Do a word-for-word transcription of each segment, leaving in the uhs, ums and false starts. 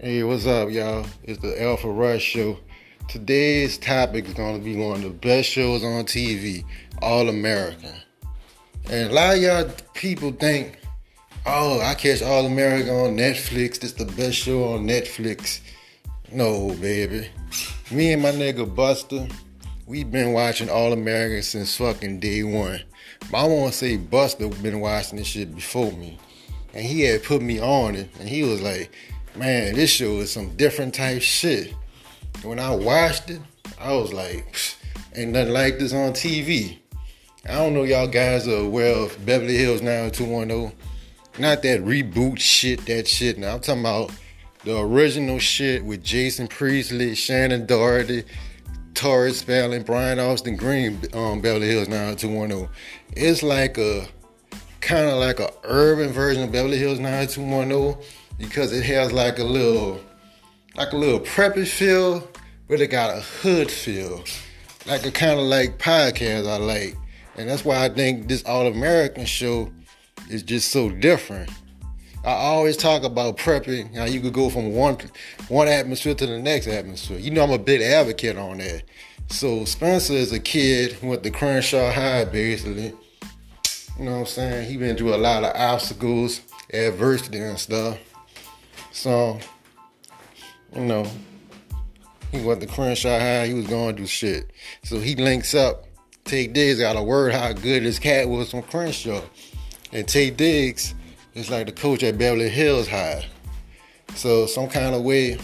Hey, what's up, y'all? It's the Alpha Rush Show. Today's topic is going to be one of the best shows on T V, All American. And a lot of y'all people think, oh, I catch All American on Netflix. This the best show on Netflix. No, baby. Me and my nigga Buster, we've been watching All American since fucking day one. But I want to say Buster been watching this shit before me. And he had put me on it. And he was like, man, this show is some different type shit. When I watched it, I was like, ain't nothing like this on T V. I don't know y'all guys are aware of Beverly Hills nine two one oh. Not that reboot shit, that shit. Now I'm talking about the original shit with Jason Priestley, Shannon Doherty, Taurus Spelling, Brian Austin Green, um, Beverly Hills nine two one oh. It's like a, kind of like a urban version of Beverly Hills nine two one oh. Because it has like a little, like a little preppy feel, but it got a hood feel. Like a kind of like podcast I like. And that's why I think this All-American show is just so different. I always talk about prepping, how you could go from one, one atmosphere to the next atmosphere. You know I'm a big advocate on that. So Spencer is a kid who went to Crenshaw High, basically. You know what I'm saying? He been through a lot of obstacles, adversity and stuff. So, you know, he went to Crenshaw High, he was going through shit. So he links up. Taye Diggs got a word how good his cat was from Crenshaw. And Taye Diggs is like the coach at Beverly Hills High. So some kind of way,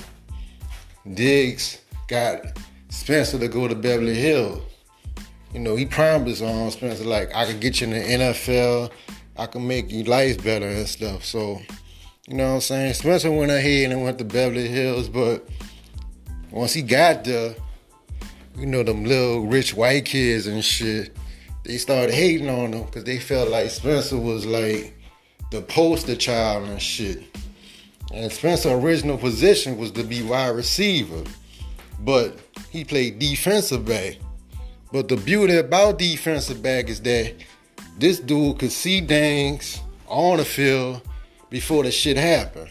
Diggs got Spencer to go to Beverly Hills. You know, he promised on Spencer, like, I could get you in the N F L, I can make your life better and stuff. So, you know what I'm saying? Spencer went ahead and went to Beverly Hills, but once he got there, you know, them little rich white kids and shit, they started hating on him because they felt like Spencer was like the poster child and shit. And Spencer's original position was to be wide receiver, but he played defensive back. But the beauty about defensive back is that this dude could see things on the field before the shit happened.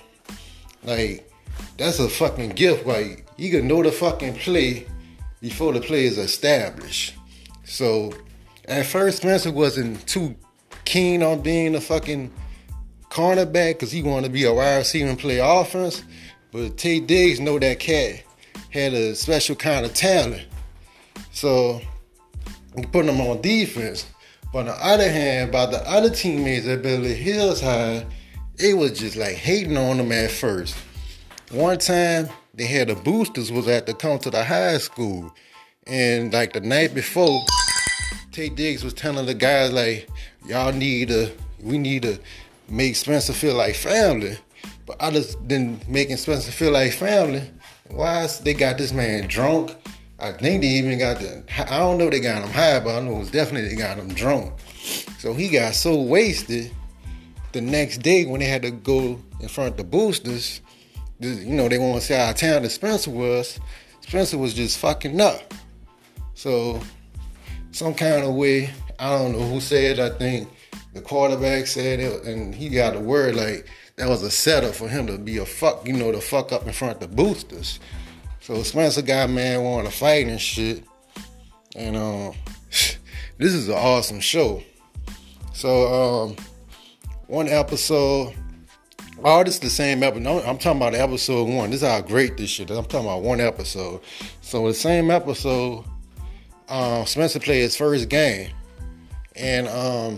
Like, that's a fucking gift. Like, you can know the fucking play before the play is established. So, at first, Spencer wasn't too keen on being a fucking cornerback because he wanted to be a wide receiver and play offense. But Taye Diggs know that cat had a special kind of talent. So, he put him on defense. But on the other hand, by the other teammates at Beverly Hills High, it was just like hating on them at first. One time, they had the boosters was at the come to the high school. And like the night before, Taye Diggs was telling the guys like, y'all need to, we need to make Spencer feel like family. But other than making Spencer feel like family, why they got this man drunk? I think they even got the, I don't know if they got him high, but I know it was definitely they got him drunk. So he got so wasted. The next day when they had to go in front of the boosters, you know, they want to see how talented Spencer was. Spencer was just fucking up. So, some kind of way, I don't know who said it, I think the quarterback said it, and he got a word like that was a setup for him to be a fuck, you know, to fuck up in front of the boosters. So Spencer got man wanted to fight and shit. And um, this is an awesome show. So, um, one episode, oh, this is the same episode. No, I'm talking about episode one. This is how great this shit is. I'm talking about one episode. So the same episode, um, Spencer played his first game. And, um,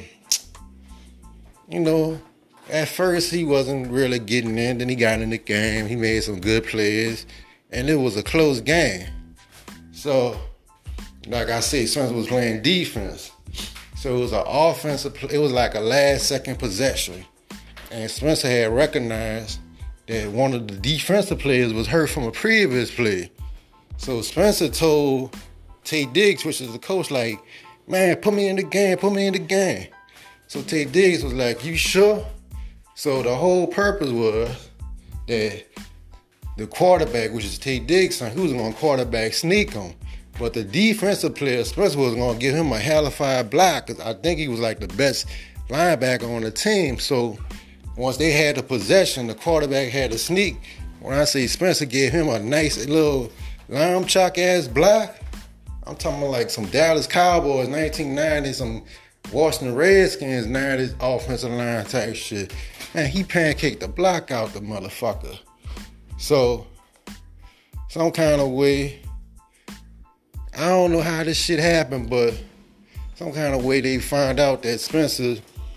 you know, at first he wasn't really getting in. Then he got in the game. He made some good plays. And it was a close game. So, like I said, Spencer was playing defense. So it was an offensive, it was like a last second possession. And Spencer had recognized that one of the defensive players was hurt from a previous play. So Spencer told Taye Diggs, which is the coach, like, man, put me in the game, put me in the game. So Taye Diggs was like, you sure? So the whole purpose was that the quarterback, which is Taye Diggs' son, he was going to quarterback sneak him. But the defensive player, Spencer, was going to give him a hellified block because I think he was like the best linebacker on the team. So once they had the possession, the quarterback had to sneak. when I say Spencer gave him a nice little lamb chalk ass block, I'm talking about like some Dallas Cowboys nineteen ninety, some Washington Redskins nineties offensive line type shit. Man, he pancaked the block out the motherfucker. So, some kind of way, I don't know how this shit happened, but some kind of way they found out that Spencer,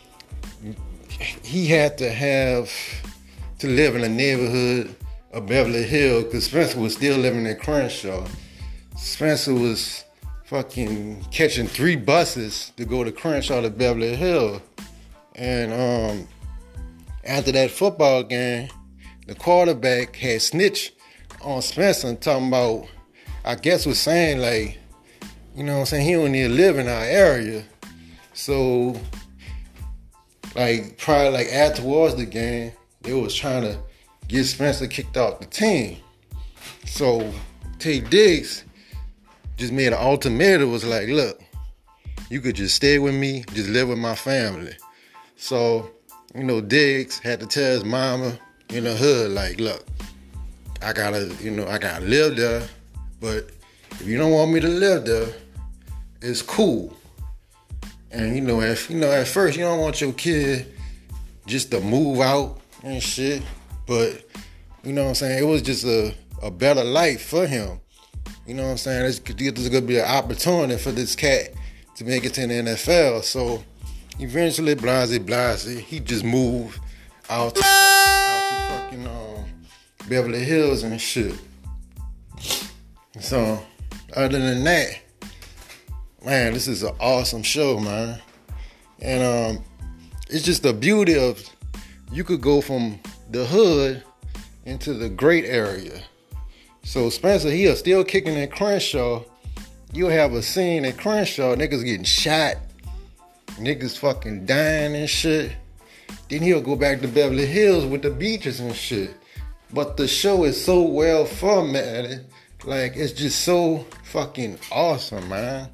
he had to have to live in a neighborhood of Beverly Hills, because Spencer was still living in Crenshaw. Spencer was fucking catching three buses to go to Crenshaw to Beverly Hills. And um, after that football game, the quarterback had snitched on Spencer and talking about, I guess was saying like, you know what I'm saying, he don't need to live in our area. So, like, probably like after towards the game, they was trying to get Spencer kicked off the team. So, Tay Diggs just made an ultimatum, was like, look, you could just stay with me, just live with my family. So, you know, Diggs had to tell his mama in the hood, like, look, I gotta, you know, I gotta live there, but if you don't want me to live there, it's cool. And, you know, if, you know, at first you don't want your kid just to move out and shit, but, you know what I'm saying, it was just a, a better life for him. You know what I'm saying? This, this is going to be an opportunity for this cat to make it to the N F L. So eventually, Blasey Blasey, he just moved out to, out to fucking um, Beverly Hills and shit. So other than that, man, this is an awesome show, man. And um, it's just the beauty of, you could go from the hood into the great area. So Spencer, he is still kicking in Crenshaw. You'll have a scene in Crenshaw, niggas getting shot, niggas fucking dying and shit. Then he'll go back to Beverly Hills with the beaches and shit. But the show is so well formatted, like it's just so fucking awesome, man.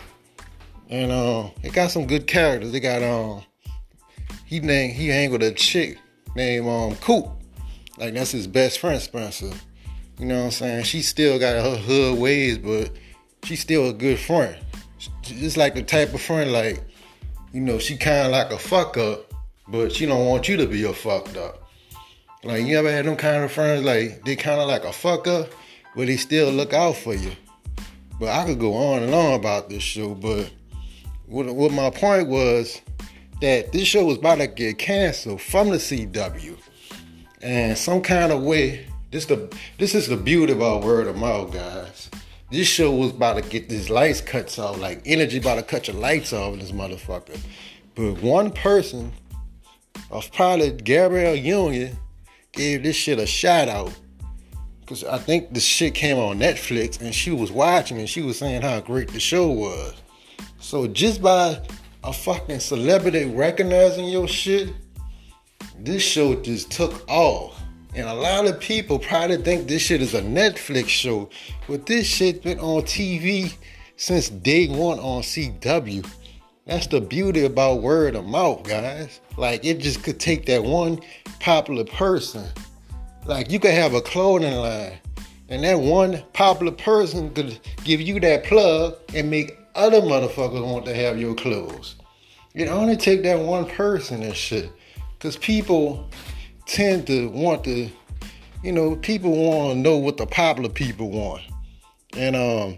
And uh, it got some good characters. They got um, he named he hang with a chick named um Coop, like that's his best friend Spencer. You know what I'm saying? She still got her hood ways, but she's still a good friend. Just like the type of friend, like, you know, she kind of like a fuck up, but she don't want you to be a fucked up. Like, you ever had them kind of friends, like, they kind of like a fuck up, but they still look out for you. But I could go on and on about this show, but what, what my point was that this show was about to get canceled from the C W. And some kind of way, This the this is the beauty about word of mouth, guys. This show was about to get these lights cut off, like energy about to cut your lights off in this motherfucker. But one person, of probably Gabrielle Union, gave this shit a shout out. Cause I think the shit came on Netflix and she was watching and she was saying how great the show was. So just by a fucking celebrity recognizing your shit, this show just took off. And a lot of people probably think this shit is a Netflix show, but this shit been on T V since day one on C W. That's the beauty about word of mouth, guys. Like, it just could take that one popular person. Like, you could have a clothing line, and that one popular person could give you that plug and make other motherfuckers want to have your clothes. It only take that one person and shit. Because people tend to want to, you know, people want to know what the popular people want. And um,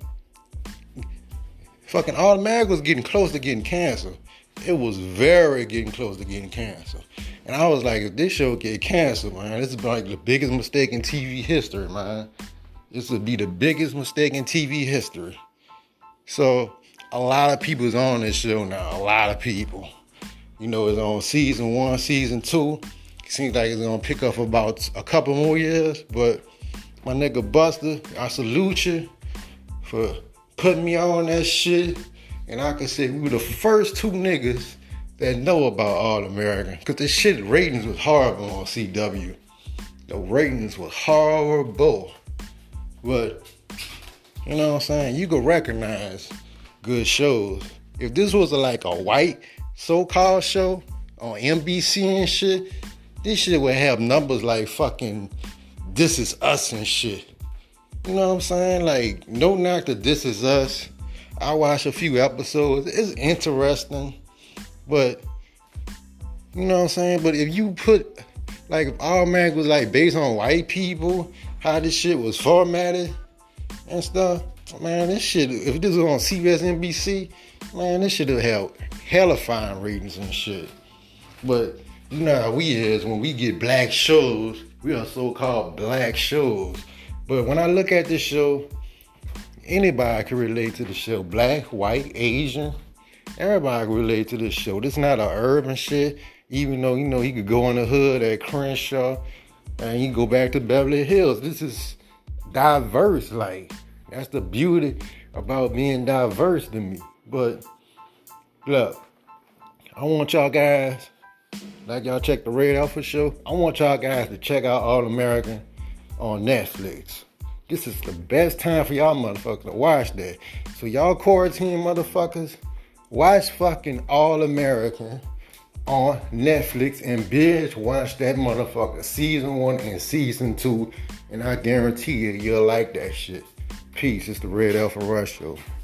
fucking Automatic was getting close to getting canceled. It was very getting close to getting canceled. And I was like, if this show get canceled, man, this is like the biggest mistake in T V history, man. This would be the biggest mistake in T V history. So a lot of people is on this show now. A lot of people. You know, it's on season one, season two. Seems like it's gonna pick up about a couple more years, but my nigga Buster, I salute you for putting me on that shit. And I can say we were the first two niggas that know about All American, because the shit ratings was horrible on C W. The ratings was horrible, but you know what I'm saying? You could recognize good shows. If this was a, like a white so-called show on N B C and shit, this shit would have numbers like fucking This Is Us and shit. You know what I'm saying? Like, no knock to This Is Us. I watched a few episodes. It's interesting. But, you know what I'm saying? But if you put, like, if All American was, like, based on white people, how this shit was formatted and stuff, man, this shit, if this was on C B S, N B C, man, this should have held hella fine ratings and shit. But, you know how we is, when we get black shows, we are so-called black shows. But when I look at this show, anybody can relate to the show. Black, white, Asian, everybody can relate to this show. This not a urban shit, even though, you know, he could go in the hood at Crenshaw and he go back to Beverly Hills. This is diverse, like, that's the beauty about being diverse to me. But, look, I want y'all guys, like y'all check the Red Alpha show, I want y'all guys to check out All American on Netflix. This is the best time for y'all motherfuckers to watch that. So y'all quarantine motherfuckers, watch fucking All American on Netflix and binge watch that motherfucker season one and season two, and I guarantee you, you'll like that shit. Peace. It's the Red Alpha Rush Show.